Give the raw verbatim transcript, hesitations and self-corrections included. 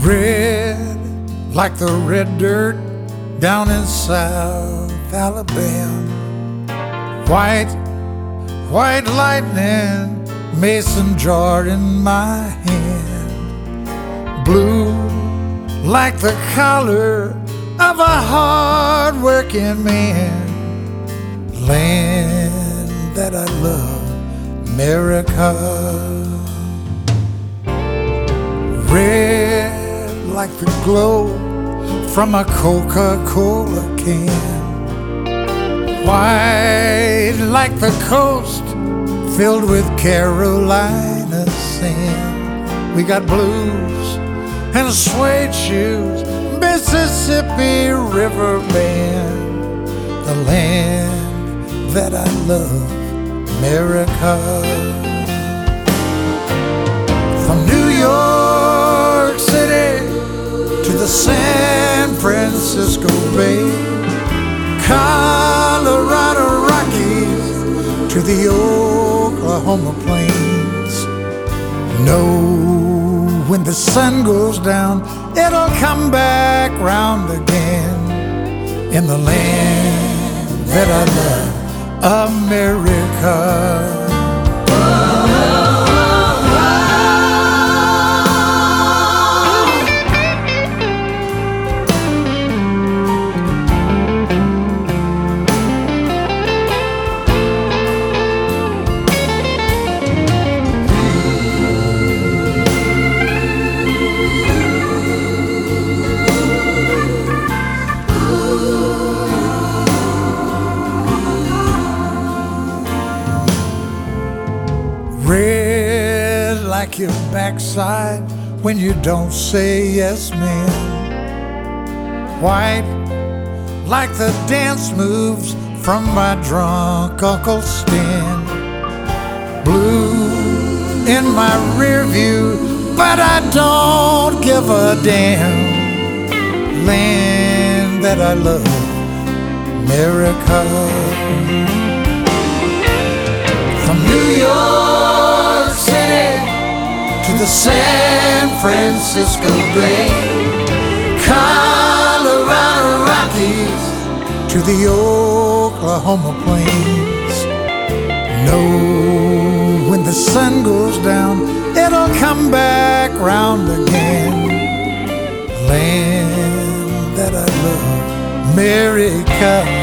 Red like the red dirt down in South Alabama. White, white lightning, mason jar in my hand. Blue like the collar of a hard-working man. Land that I love, America. Red like the glow from a Coca-Cola can. White like the coast filled with Carolina sand. We got blues and suede shoes, Mississippi River band. The land that I love, America. From New York City to the San Francisco Bay, Colorado Rockies to the Oklahoma plains. Know when the sun goes down, it'll come back round again. In the land that I love, America. Red like your backside when you don't say yes, man. White like the dance moves from my drunk Uncle Stan. Blue in my rear view, but I don't give a damn. Land that I love, America. From New York City to the San Francisco Bay, Colorado Rockies to the Oklahoma plains. Know when the sun goes down, it'll come back round again. Land that I love, America.